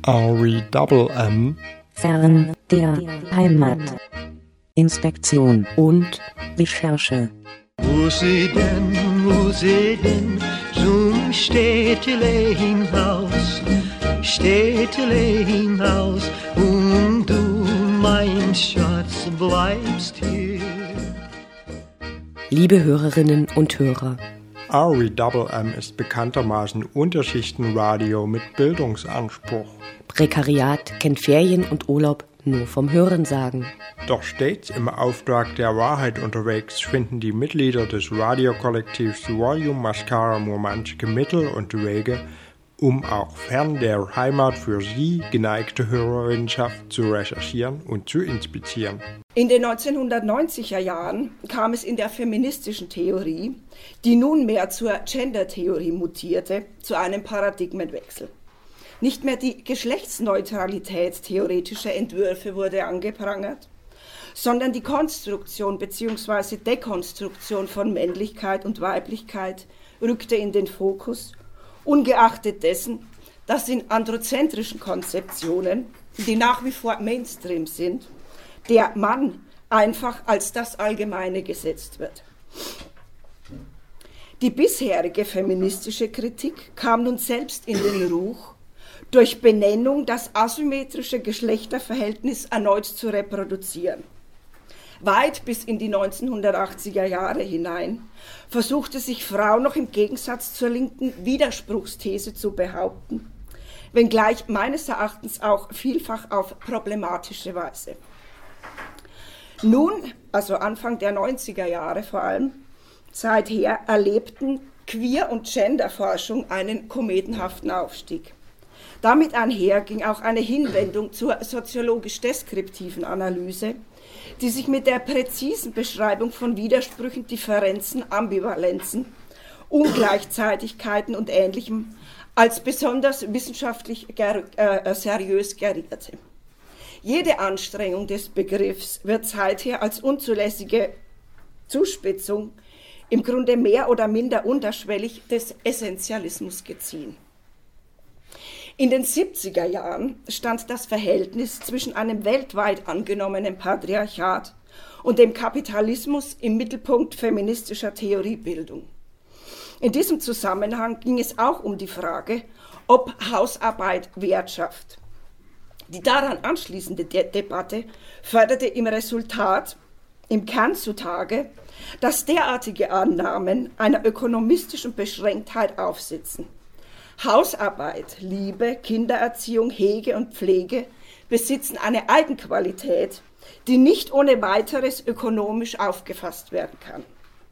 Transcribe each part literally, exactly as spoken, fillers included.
R E M M Fern der Heimat. Inspektion und Recherche. Wo sie denn, wo sie denn zum Städtelein-Haus, Städtelein-Haus, und du, mein Schatz, bleibst hier. Liebe Hörerinnen und Hörer, R E M M ist bekanntermaßen Unterschichtenradio mit Bildungsanspruch. Prekariat kennt Ferien und Urlaub nur vom Hörensagen. Doch stets im Auftrag der Wahrheit unterwegs finden die Mitglieder des Radiokollektivs Volume Mascara Murmanske Mittel und Wege, um auch fern der Heimat für Sie, geneigte Hörerinnenschaft, zu recherchieren und zu inspizieren. In den neunzehnhundertneunziger Jahren kam es in der feministischen Theorie, die nunmehr zur Gender-Theorie mutierte, zu einem Paradigmenwechsel. Nicht mehr die Geschlechtsneutralität theoretischer Entwürfe wurde angeprangert, sondern die Konstruktion bzw. Dekonstruktion von Männlichkeit und Weiblichkeit rückte in den Fokus, ungeachtet dessen, dass in androzentrischen Konzeptionen, die nach wie vor Mainstream sind, der Mann einfach als das Allgemeine gesetzt wird. Die bisherige feministische Kritik kam nun selbst in den Ruch, durch Benennung das asymmetrische Geschlechterverhältnis erneut zu reproduzieren. Weit bis in die neunzehnhundertachtziger Jahre hinein versuchte sich Frau noch im Gegensatz zur linken Widerspruchsthese zu behaupten, wenngleich meines Erachtens auch vielfach auf problematische Weise. Nun, also Anfang der neunziger Jahre vor allem, seither erlebten Queer- und Genderforschung einen kometenhaften Aufstieg. Damit einher ging auch eine Hinwendung zur soziologisch-deskriptiven Analyse, die sich mit der präzisen Beschreibung von Widersprüchen, Differenzen, Ambivalenzen, Ungleichzeitigkeiten und Ähnlichem als besonders wissenschaftlich ger- äh, seriös gerierte. Jede Anstrengung des Begriffs wird seither als unzulässige Zuspitzung, im Grunde mehr oder minder unterschwellig, des Essentialismus geziehen. In den siebziger Jahren stand das Verhältnis zwischen einem weltweit angenommenen Patriarchat und dem Kapitalismus im Mittelpunkt feministischer Theoriebildung. In diesem Zusammenhang ging es auch um die Frage, ob Hausarbeit Wert schafft. Die daran anschließende De- Debatte förderte im Resultat im Kern zutage, dass derartige Annahmen einer ökonomistischen Beschränktheit aufsitzen. Hausarbeit, Liebe, Kindererziehung, Hege und Pflege besitzen eine Eigenqualität, die nicht ohne weiteres ökonomisch aufgefasst werden kann.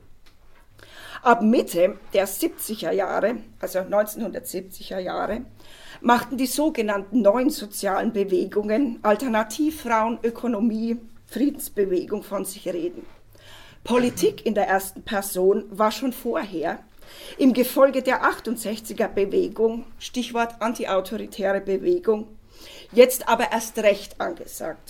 Ab Mitte der siebziger Jahre, also neunzehnhundertsiebziger Jahre, machten die sogenannten neuen sozialen Bewegungen, Alternativfrauen, Ökonomie, Friedensbewegung von sich reden. Politik in der ersten Person war schon vorher im Gefolge der achtundsechziger Bewegung, Stichwort antiautoritäre Bewegung, jetzt aber erst recht angesagt.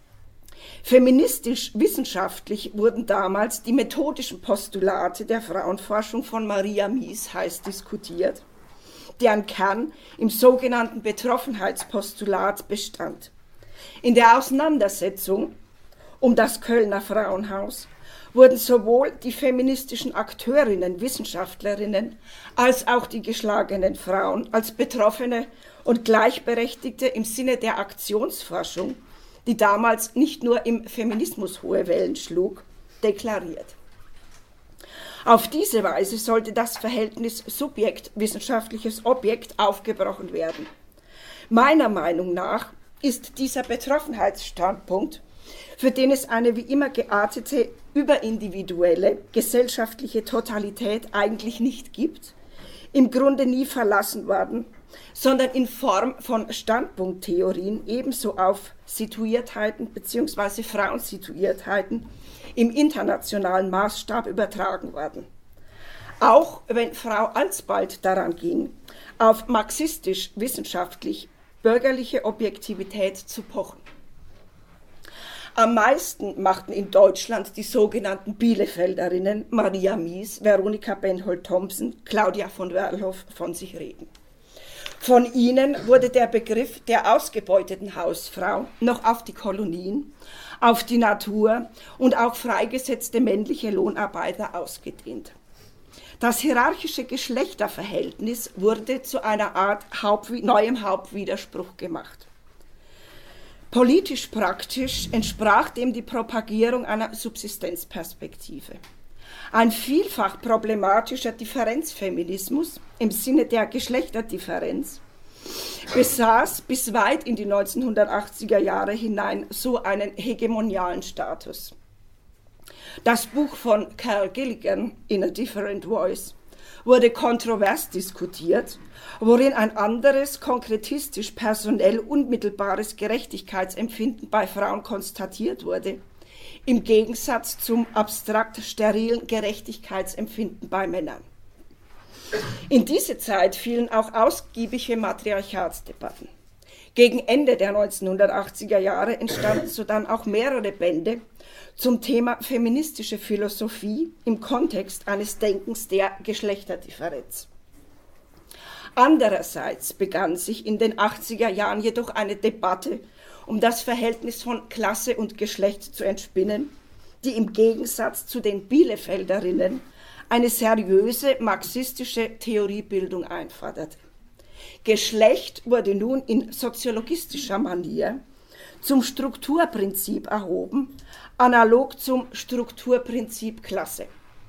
Feministisch-wissenschaftlich wurden damals die methodischen Postulate der Frauenforschung von Maria Mies heiß diskutiert, deren Kern im sogenannten Betroffenheitspostulat bestand. In der Auseinandersetzung um das Kölner Frauenhaus wurden sowohl die feministischen Akteurinnen, Wissenschaftlerinnen, als auch die geschlagenen Frauen als Betroffene und Gleichberechtigte im Sinne der Aktionsforschung, die damals nicht nur im Feminismus hohe Wellen schlug, deklariert. Auf diese Weise sollte das Verhältnis Subjekt, wissenschaftliches Objekt aufgebrochen werden. Meiner Meinung nach ist dieser Betroffenheitsstandpunkt, für den es eine wie immer geartete, überindividuelle gesellschaftliche Totalität eigentlich nicht gibt, im Grunde nie verlassen worden, sondern in Form von Standpunkttheorien ebenso auf Situiertheiten bzw. Frauensituiertheiten im internationalen Maßstab übertragen worden. Auch wenn Frau alsbald daran ging, auf marxistisch-wissenschaftlich bürgerliche Objektivität zu pochen. Am meisten machten in Deutschland die sogenannten Bielefelderinnen Maria Mies, Veronika Benhold-Thompson, Claudia von Werlhoff von sich reden. Von ihnen wurde der Begriff der ausgebeuteten Hausfrau noch auf die Kolonien, auf die Natur und auch freigesetzte männliche Lohnarbeiter ausgedehnt. Das hierarchische Geschlechterverhältnis wurde zu einer Art Haupt- neuem Hauptwiderspruch gemacht. Politisch praktisch entsprach dem die Propagierung einer Subsistenzperspektive. Ein vielfach problematischer Differenzfeminismus im Sinne der Geschlechterdifferenz besaß bis weit in die neunzehnhundertachtziger Jahre hinein so einen hegemonialen Status. Das Buch von Carol Gilligan, In a Different Voice, wurde kontrovers diskutiert, worin ein anderes, konkretistisch, personell unmittelbares Gerechtigkeitsempfinden bei Frauen konstatiert wurde, im Gegensatz zum abstrakt sterilen Gerechtigkeitsempfinden bei Männern. In diese Zeit fielen auch ausgiebige Matriarchatsdebatten. Gegen Ende der neunzehnhundertachtziger Jahre entstanden sodann auch mehrere Bände zum Thema feministische Philosophie im Kontext eines Denkens der Geschlechterdifferenz. Andererseits begann sich in den achtziger Jahren jedoch eine Debatte um das Verhältnis von Klasse und Geschlecht zu entspinnen, die im Gegensatz zu den Bielefelderinnen eine seriöse marxistische Theoriebildung einforderte. Geschlecht wurde nun in soziologistischer Manier zum Strukturprinzip erhoben, analog zum Strukturprinzip Klasse.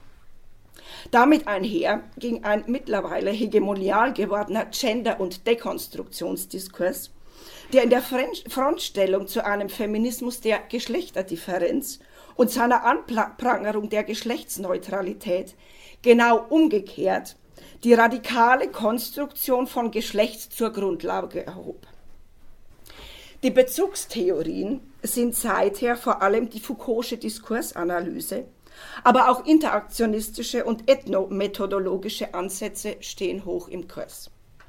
Damit einher ging ein mittlerweile hegemonial gewordener Gender- und Dekonstruktionsdiskurs, der in der Frontstellung zu einem Feminismus der Geschlechterdifferenz und seiner Anprangerung der Geschlechtsneutralität genau umgekehrt die radikale Konstruktion von Geschlecht zur Grundlage erhob. Die Bezugstheorien sind seither vor allem die Foucault'sche Diskursanalyse, aber auch interaktionistische und ethnomethodologische Ansätze stehen hoch im Kurs.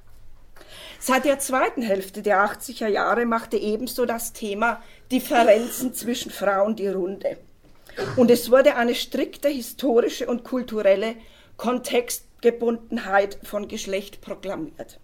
Seit der zweiten Hälfte der achtziger Jahre machte ebenso das Thema Differenzen zwischen Frauen die Runde. Und es wurde eine strikte historische und kulturelle Kontextgebundenheit von Geschlecht proklamiert.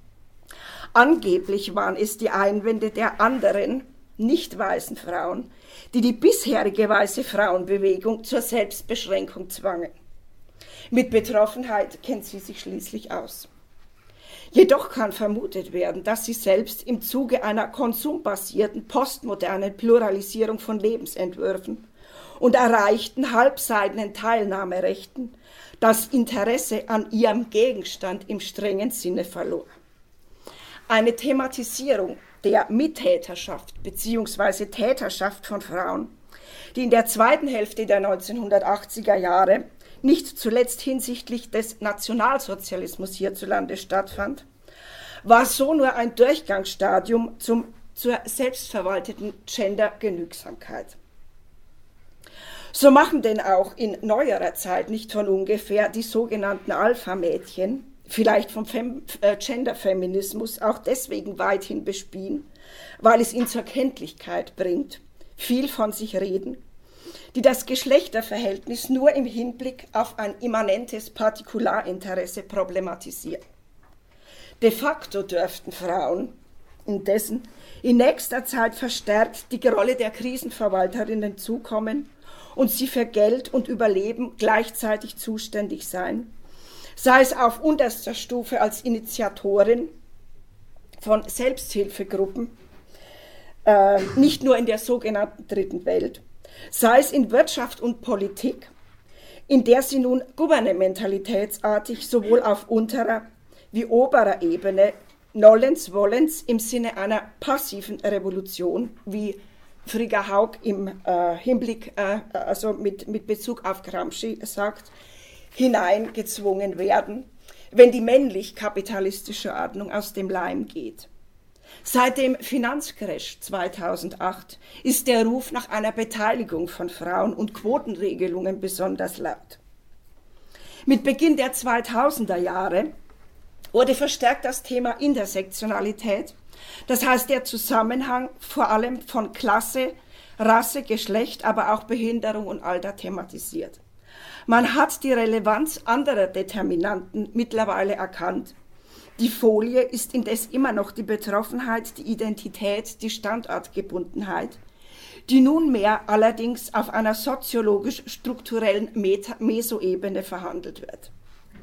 Angeblich waren es die Einwände der anderen, nicht weißen Frauen, die die bisherige weiße Frauenbewegung zur Selbstbeschränkung zwangen. Mit Betroffenheit kennt sie sich schließlich aus. Jedoch kann vermutet werden, dass sie selbst im Zuge einer konsumbasierten, postmodernen Pluralisierung von Lebensentwürfen und erreichten halbseitenen Teilnahmerechten das Interesse an ihrem Gegenstand im strengen Sinne verlor. Eine Thematisierung der Mittäterschaft bzw. Täterschaft von Frauen, die in der zweiten Hälfte der neunzehnhundertachtziger Jahre nicht zuletzt hinsichtlich des Nationalsozialismus hierzulande stattfand, war so nur ein Durchgangsstadium zum, zur selbstverwalteten Gendergenügsamkeit. So machen denn auch in neuerer Zeit nicht von ungefähr die sogenannten Alpha-Mädchen, vielleicht vom Fem- äh, Genderfeminismus auch deswegen weithin bespielen, weil es ihn zur Kenntlichkeit bringt, viel von sich reden, die das Geschlechterverhältnis nur im Hinblick auf ein immanentes Partikularinteresse problematisieren. De facto dürften Frauen indessen in nächster Zeit verstärkt die Rolle der Krisenverwalterinnen zukommen und sie für Geld und Überleben gleichzeitig zuständig sein, sei es auf unterster Stufe als Initiatorin von Selbsthilfegruppen, äh, nicht nur in der sogenannten Dritten Welt, sei es in Wirtschaft und Politik, in der sie nun gouvernementalitätsartig sowohl auf unterer wie oberer Ebene Nollens Wollens im Sinne einer passiven Revolution, wie Frigga Haug im äh, Hinblick, äh, also mit, mit Bezug auf Gramsci sagt, hineingezwungen werden, wenn die männlich-kapitalistische Ordnung aus dem Leim geht. Seit dem Finanzcrash zweitausendacht ist der Ruf nach einer Beteiligung von Frauen und Quotenregelungen besonders laut. Mit Beginn der zweitausender Jahre wurde verstärkt das Thema Intersektionalität, das heißt der Zusammenhang vor allem von Klasse, Rasse, Geschlecht, aber auch Behinderung und Alter thematisiert. Man hat die Relevanz anderer Determinanten mittlerweile erkannt, Die Folie ist indes immer noch die Betroffenheit, die Identität, die Standortgebundenheit, die nunmehr allerdings auf einer soziologisch-strukturellen Meta- Mesoebene verhandelt wird.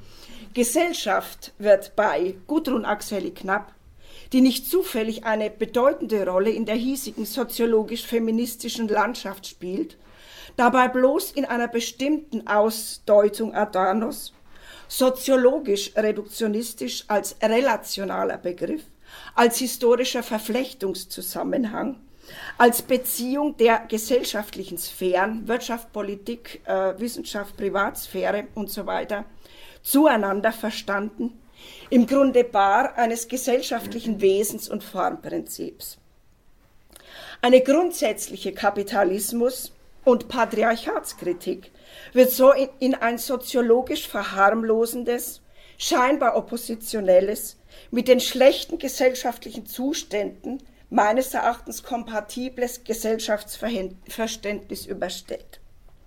Gesellschaft wird bei Gudrun Axeli-Knapp, die nicht zufällig eine bedeutende Rolle in der hiesigen soziologisch-feministischen Landschaft spielt, dabei bloß in einer bestimmten Ausdeutung Adornos, soziologisch reduktionistisch als relationaler Begriff, als historischer Verflechtungszusammenhang, als Beziehung der gesellschaftlichen Sphären, Wirtschaft, Politik, äh, Wissenschaft, Privatsphäre und so weiter, zueinander verstanden, im Grunde bar eines gesellschaftlichen Wesens- und Formprinzips. Eine grundsätzliche Kapitalismus- und Patriarchatskritik wird so in, in ein soziologisch verharmlosendes, scheinbar oppositionelles, mit den schlechten gesellschaftlichen Zuständen meines Erachtens kompatibles Gesellschaftsverständnis überstellt.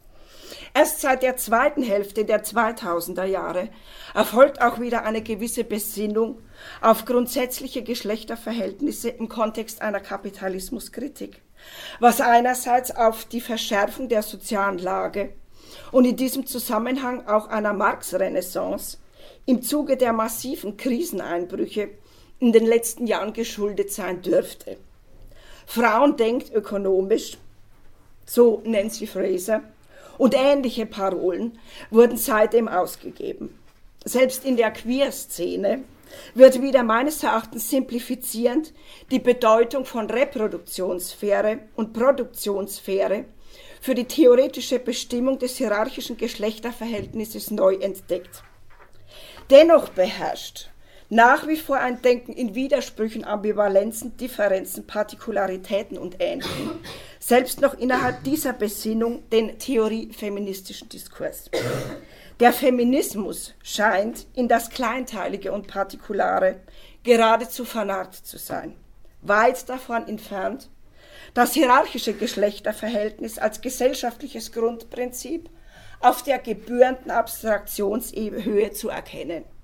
Erst seit der zweiten Hälfte der zweitausender Jahre erfolgt auch wieder eine gewisse Besinnung auf grundsätzliche Geschlechterverhältnisse im Kontext einer Kapitalismuskritik, was einerseits auf die Verschärfung der sozialen Lage und in diesem Zusammenhang auch einer Marx-Renaissance im Zuge der massiven Kriseneinbrüche in den letzten Jahren geschuldet sein dürfte. Frauen denkt ökonomisch, so Nancy Fraser, und ähnliche Parolen wurden seitdem ausgegeben. Selbst in der Queer-Szene wird wieder meines Erachtens simplifizierend die Bedeutung von Reproduktionssphäre und Produktionssphäre für die theoretische Bestimmung des hierarchischen Geschlechterverhältnisses neu entdeckt. Dennoch beherrscht nach wie vor ein Denken in Widersprüchen, Ambivalenzen, Differenzen, Partikularitäten und Ähnlichem, selbst noch innerhalb dieser Besinnung den theoriefeministischen Diskurs. Der Feminismus scheint in das Kleinteilige und Partikulare geradezu vernarrt zu sein, weit davon entfernt, das hierarchische Geschlechterverhältnis als gesellschaftliches Grundprinzip auf der gebührenden Abstraktionshöhe zu erkennen.